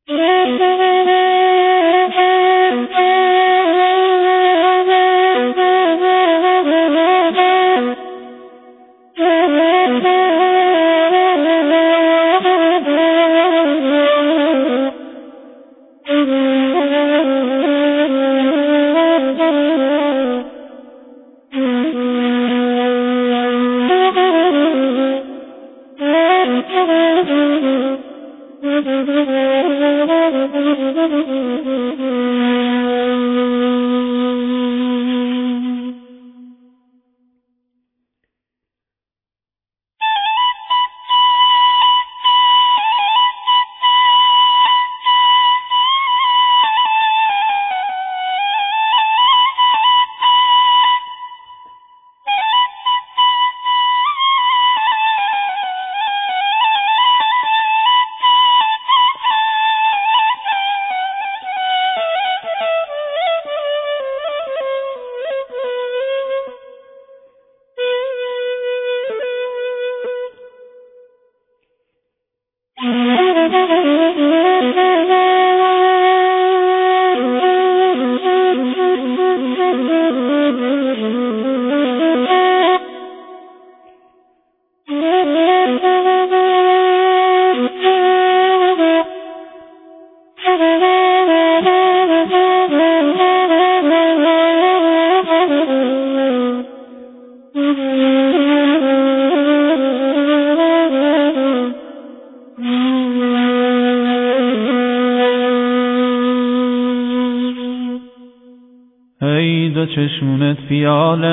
ای دو چشمونت پیاله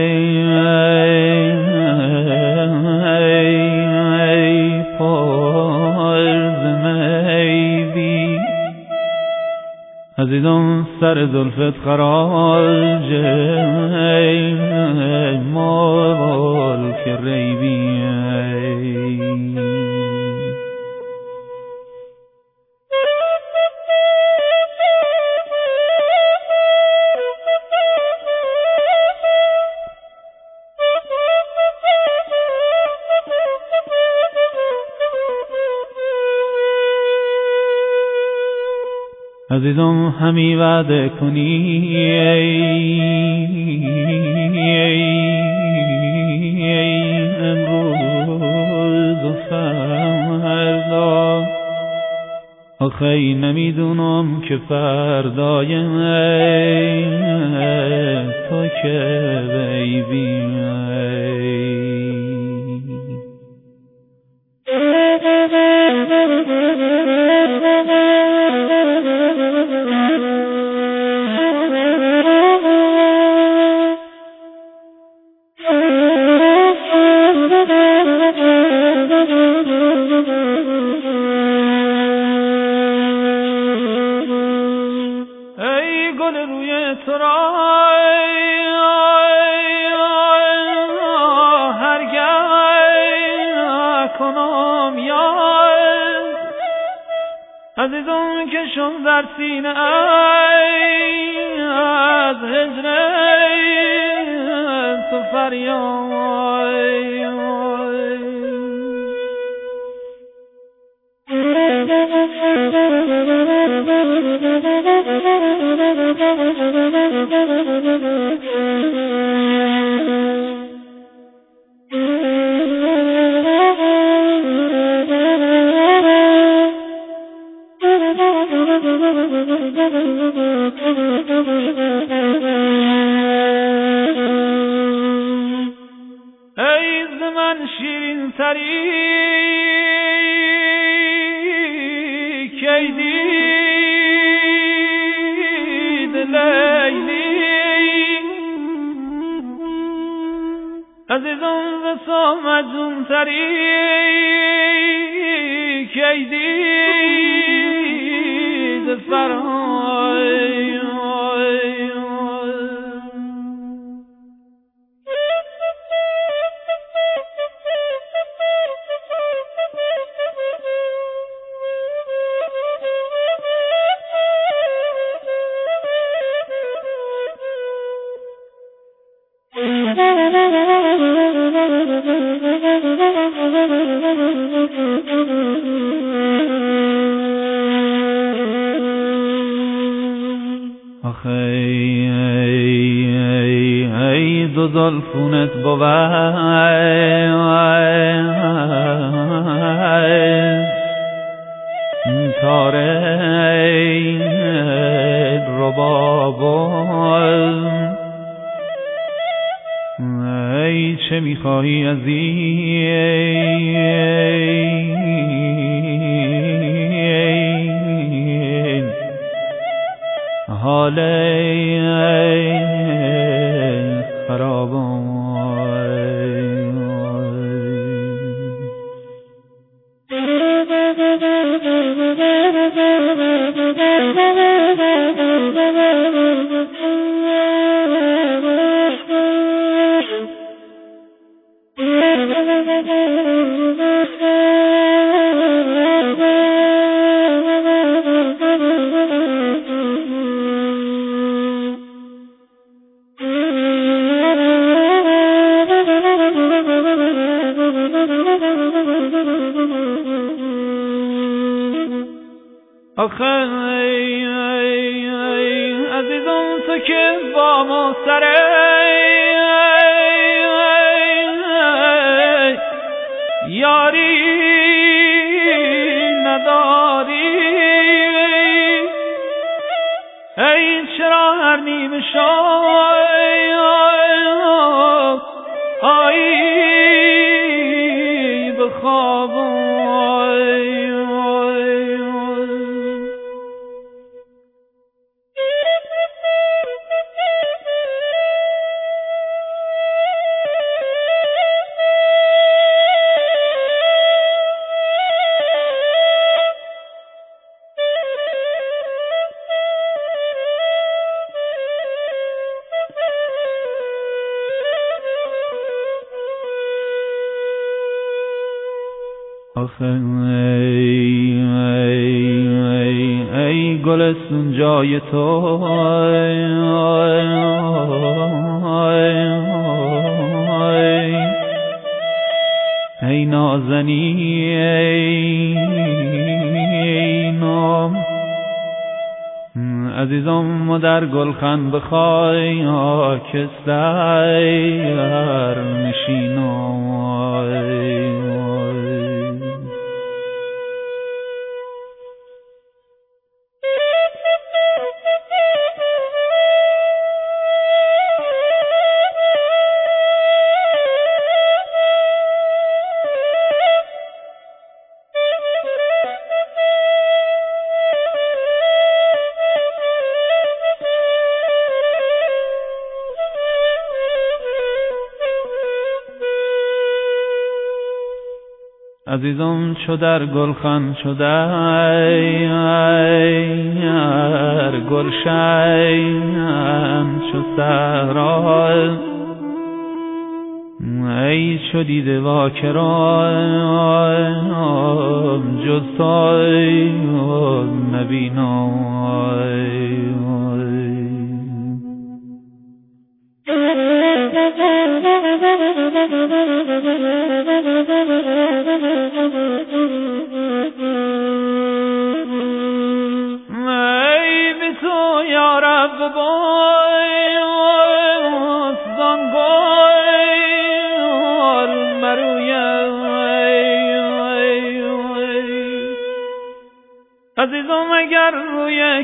ای پر ز میوی عزیزم سر زلفت خراجه ای ملک ریبی عزیزم همی وعده کنی امروز و فردا آخی نمیدونم که فردای تو که بیبی عزیزم که شد در سینه از هجر تو فریاد ای ز من شیرین تری کی دید لیلی عزیزم ز تو مجنون تری کی دید فرای آخه ای دو زلفونت بود تاره رباب ای چه میخواهی از این حال خرابان آخه عزیزم تو که با ما سره یاری نداری ای چرا هر نیمه شب آیی به خواب آخه ای گلستون جای تو ای نازنی ای نام عزیزم و در گلخن بخوای آکستر نشینم عزیزم چو در گلخن شده گلشن چو صحرا ای چو دیده واکران جز تو نبینم ای بی تو یا رب باید زنگار مرویم عزیزم اگر روی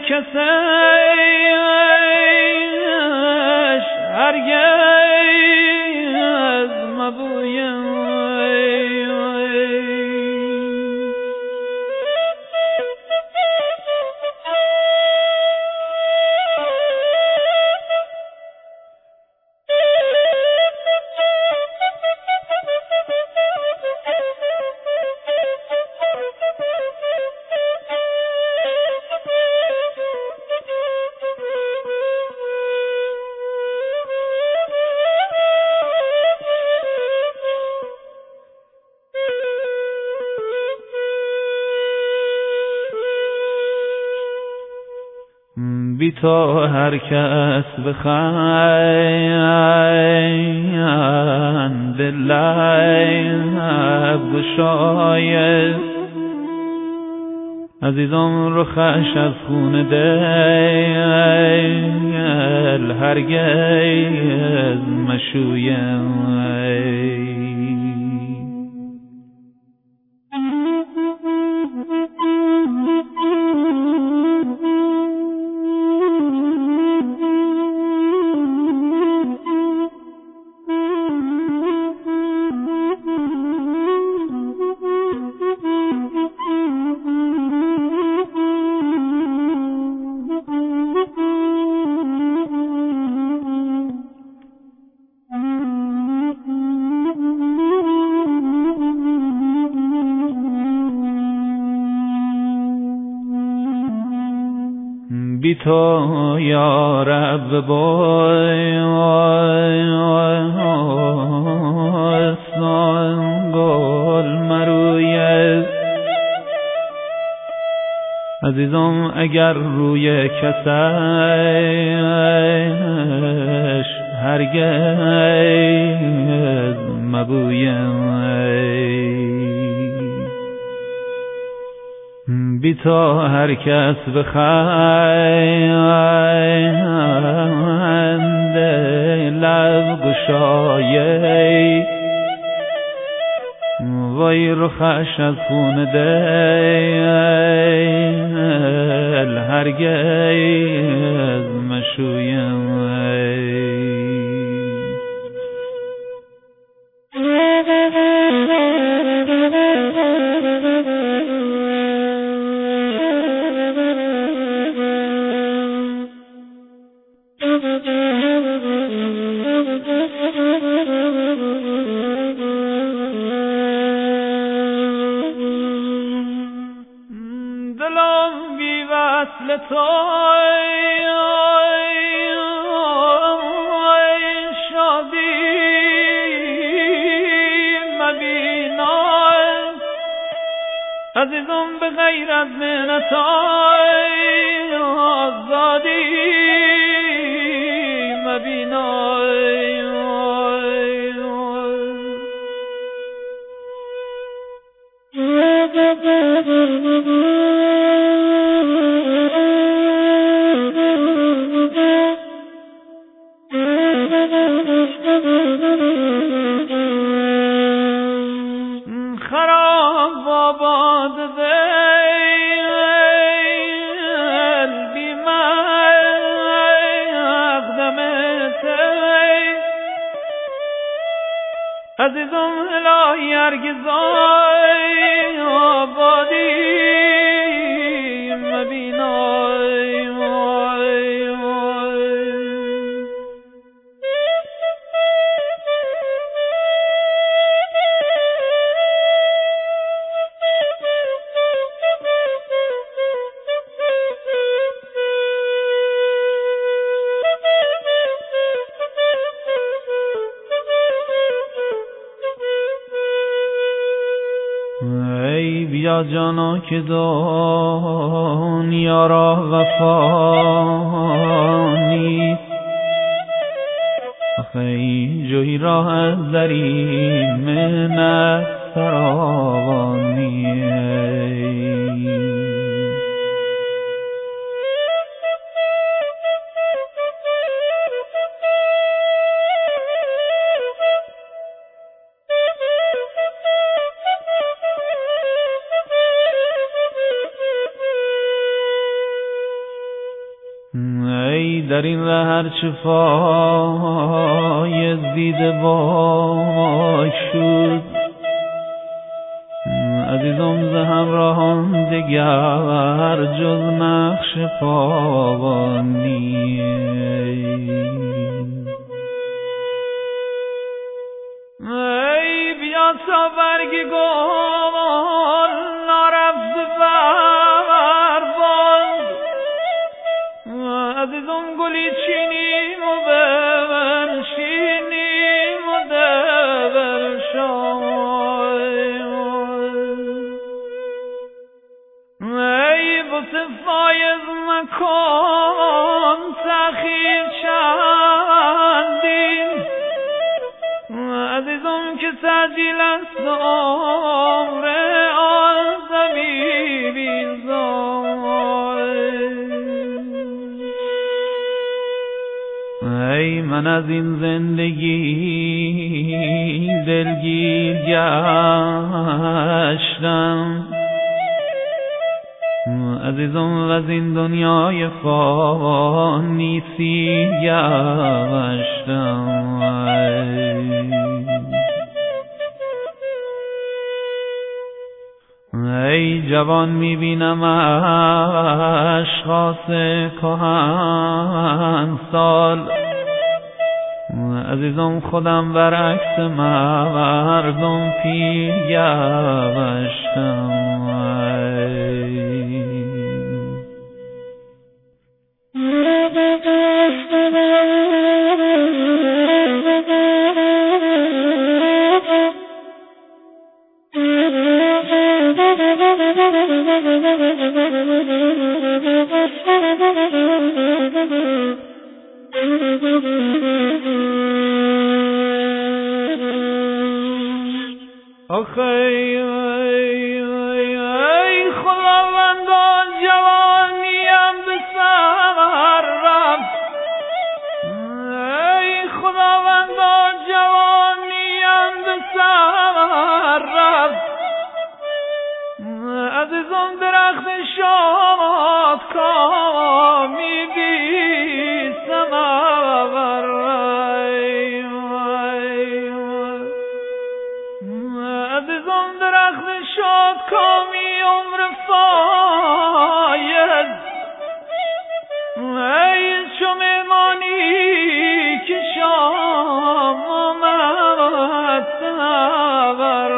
کسیش هرگز مبویم بی تو هر کس بخند لب گشاید عزیزم رخش از خون دل هرگز مشویم. بی تو یا رب بایستان گل مرویه. عزیزم اگر روی کسش هرگز مبویم. بی تو هر کس بخنده لب گشایه. وای رخش از خون دل هرگز مشویم. دلم بی وصل توی شادی مبینای. عزیزم به غیر از منتای آزادی مبینای. خراب آباد دل بی مقدمت عزیزم الهی هرگز آبادی مبینای. ای بیا جانا که دنیا را وفا نیست. آخه ای جوی راه از درین منت فراوانی. ای در این ره هرچه فایز دیده باک شد. عزیزم ز همراهان دگر جز نقش پابانی. ای بیا تا برگ گل نرفته بر باد. عزیزم گلی چینیم و بنشینیم و دبر شایم. ای بس فایز مکن تأخیر چندین. عزیزم که تعجیل است عمر آدمی بیزار. ای من از این زندگی دلگیر گشتم، عزیزم و از این دنیای فانی سیر گشتم. ای جوان میبینم اشخاص کهن سال، عزیزم خودم برعکس مردم پیر گشتم. آخه ای خداوندا جوانیم به سر رفت، ای خداوندا جوانیم به سر رفت، عزیزم درخت شاد کامی بی سماور، عزیزم درخت شاد کامی عمر فاید، ای چو مهمانی که شام آمد سنور،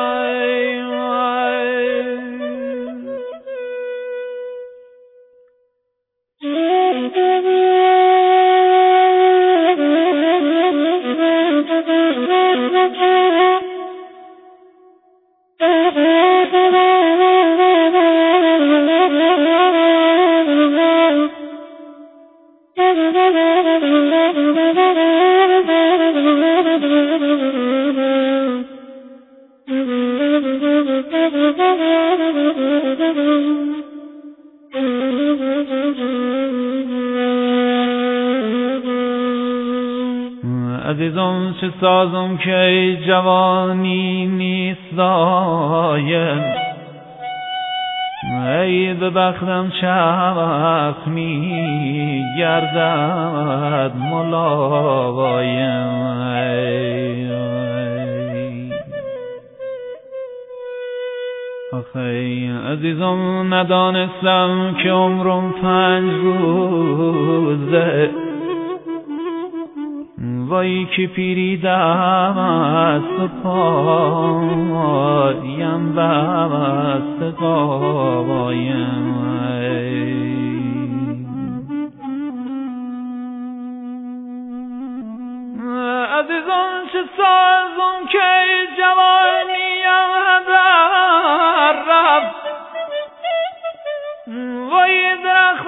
عزیزم چه سازم که جوانی نیست دایم، ای به بختم چرخ می گردد ملایم، آخه عزیزم ندانستم که عمرم 5 روزه، وای که پیری دست پایم بست قایم، عزیزم چه سازم که جوانیم هدر رفت، وای درخت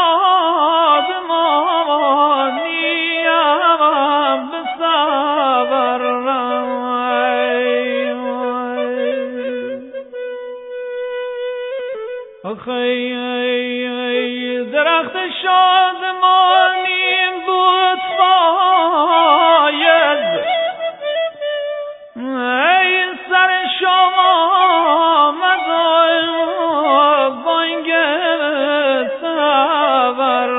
شادمانیم به صبر، آخه درخت شادمانیم بود فاید، ای سر شما مزای بانگ صبر،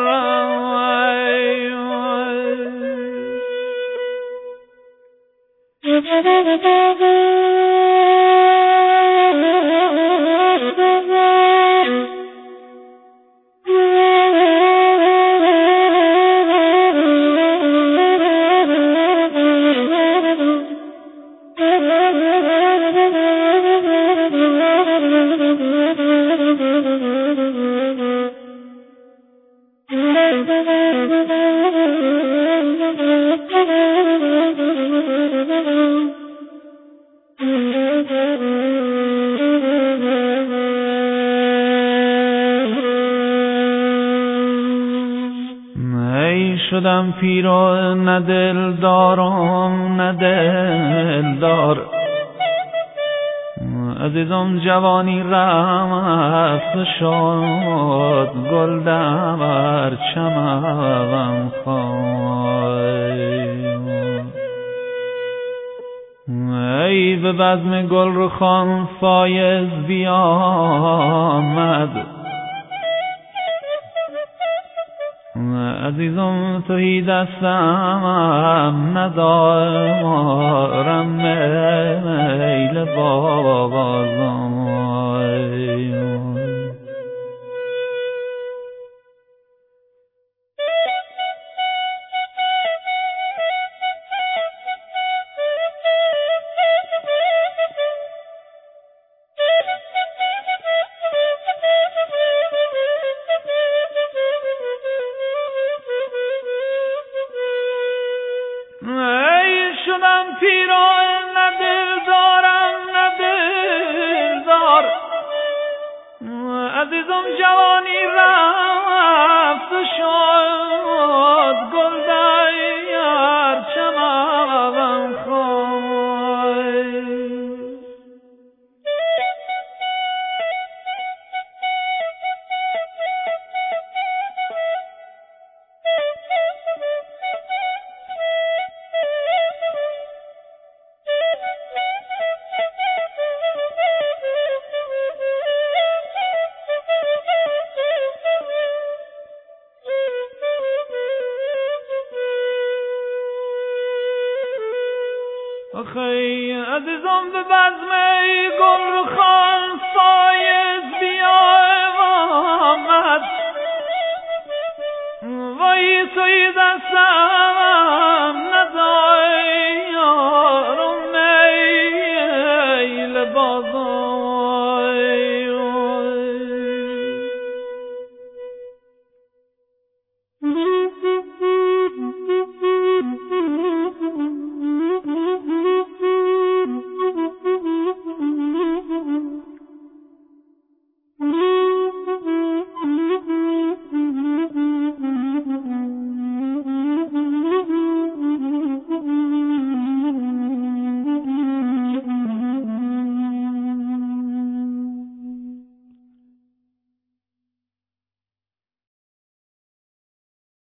شدم پیر و نه دل دارم نه دلدار، عزیزم جوانی رفت شد گل در چمن خار، بزم گل رخان فایز بیامد. عزیزم توی دستم ندارم میل بازم. شدم پیران نه دل دارم نه دلدار. عزیزم جوانی رفت و شد گل در چمن خواست. آخی عزیزم به بزم گل رخان فایز بیامد. وای توی دستم